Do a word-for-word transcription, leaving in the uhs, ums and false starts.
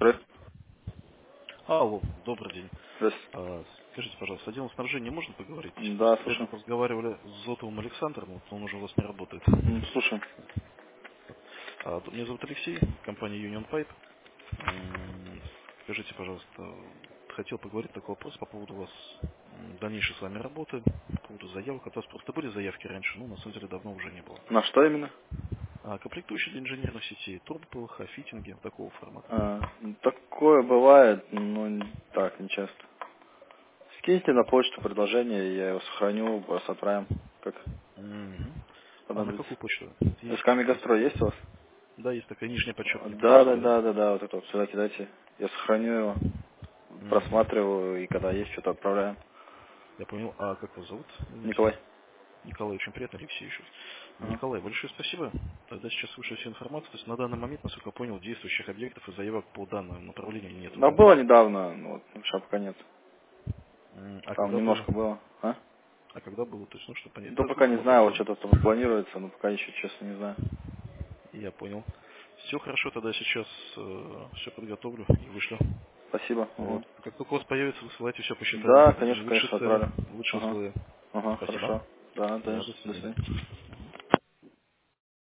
Здравствуйте. Алло, добрый день. Здравствуйте. А, Скажите, пожалуйста, отделом снабжения можно поговорить? Да, Просто вчера слушаю. разговаривали с Зотовым Александром, вот он уже у вас не работает. М, Слушаю. А, т- Меня зовут Алексей, компания Union Pipe. М, Скажите, пожалуйста, хотел поговорить такой вопрос по поводу вас м, дальнейшей с вами работы, по поводу заявок. От вас просто были заявки раньше, ну, на самом деле, давно уже не было. На что именно? А комплектующие для инженерных сетей, турбо ПВХ, фитинги такого формата. А, ну, такое бывает, но не- так, не часто. Скиньте на почту предложение, я его сохраню, вас отправим, как Мгм. А на понадобится. какую почту? СК Есть, есть Мегастрой есть у вас? Да, есть такая нижняя подчеркнутая Да, да, Подольская, да? да, да, да, вот это вот сюда кидайте. Я сохраню его, Мгм. просматриваю, и когда есть, что-то отправляем. Я понял. А как вас зовут? Извините. Николай. Николай, очень приятно, Алексей еще. Ага. Николай, большое спасибо. Тогда сейчас вышлю всю информацию. То есть на данный момент, насколько я понял, действующих объектов и заявок по данному направлению нету, Да, да? было недавно, ну, вот, сейчас пока нет. М, А Там когда было? немножко было. А? А когда было? То есть, ну, что понять. Да Да, пока смысл не знаю, вопроса. вот что-то там планируется, но пока еще, честно, не знаю. Я понял. Все хорошо, тогда сейчас все подготовлю и вышлю. Спасибо. Угу. Вот. Как только у вас появится, высылайте все по счетовой. Да, конечно, Лучше конечно, цены, отправлю. лучше Ага. условия. Ага, Спасибо. хорошо. Да, Да, конечно. до До свидания. свидания.